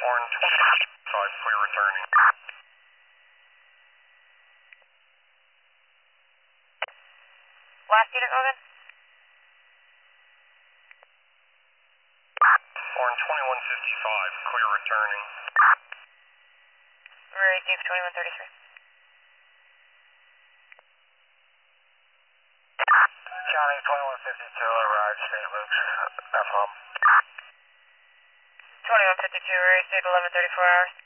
Orange 25, clear returning. Last unit, Logan? Orange 2155, clear returning. Rear 8 for 2133. County 2152, arrived St. Luke's, F hub. 2152, rear 8 1134 hours.